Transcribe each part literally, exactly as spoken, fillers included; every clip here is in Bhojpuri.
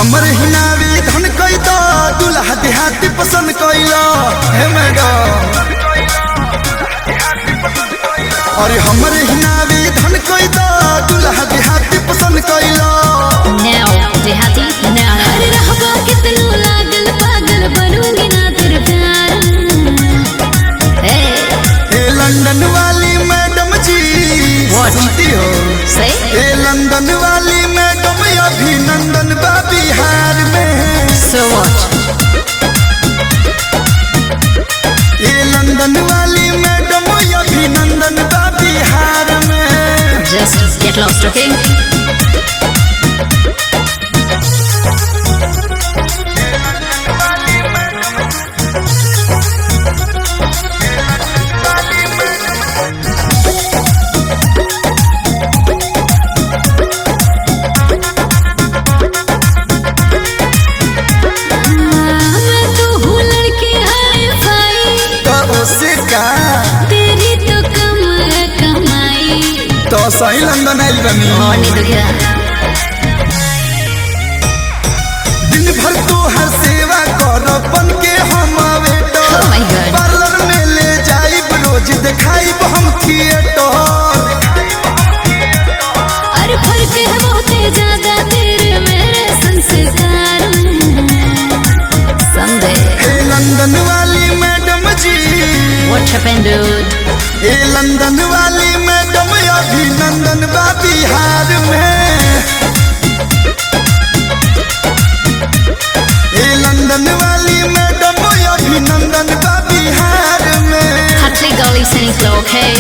हमरे हिनावी धन कई तो दुल्हा देहाती पसंद कइलो हे मैडम। अरे हमरे हिनावी धन कई तो दुल्हा देहाती पसंद कइलो। Now देहाती now अरे रहबा कितनो लागल पागल बनूंगी ना तेरे प्यार। hey ए लंदन वाली मैडम जी सुनती हो say ए लंदन वाली मैडम अभिनंदन बा बिहार में। so what ए लंदन वाली मैडम अभिनंदन बा बिहार में। just get lost okay मैं तो हूँ लड़की हाय फाई तो उससे का तेरी तो कम है कमाई। तो सही लंदन आइल बनी और नहीं तो क्या दिन भर तो हर सेवा कर बन के हम waiter. Oh my God. Parlour में ले जाइब रोज दिखाइब हम थिएटर। अरे फर्क है बहुत ज्यादा तेरे मेरे संस्कार में। someday हे लंदन वाली मैडम जी what happened dude हे लंदन वाली मैडम अभिनंदन बा बिहार में। हे लंदन वाली मैडम अभिनंदन बा बिहार में। Hartley Gully singing slow okay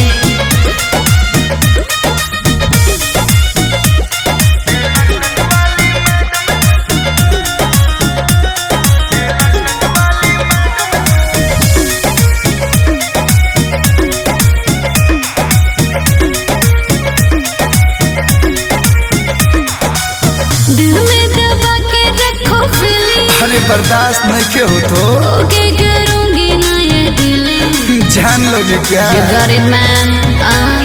दिल में दबा के रखो फीलिंग अरे बर्दाश्त नहीं के हो तो ओके करूंगी ना ये डीलिंग। जान लोगे क्या you got it man uh,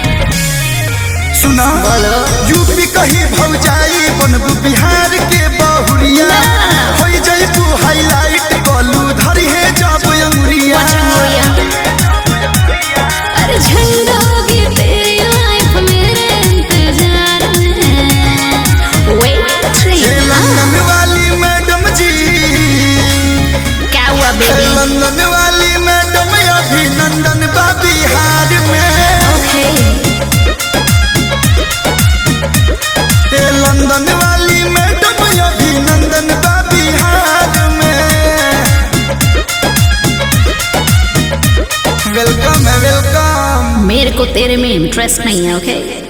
सुना बोलो यूपी कहीं भौजाई बनबू बिहार के बहुरिया हो जइबू हाईलाइट कलू धरी है जब अंगुरिया। अरे झंडा होगी तेरी लाइफ मेरे इंतजार में। wait three हे लंदन वाली मैडम जी क्या हुआ हे baby लंदन वाली मैडम अभिनंदन बा बिहार में। okay हे लंदन वाली मैडम अभिनंदन बा बिहार में। वेलकम है वेलकम। मेरे को तेरे में इंटरेस्ट नहीं है ओके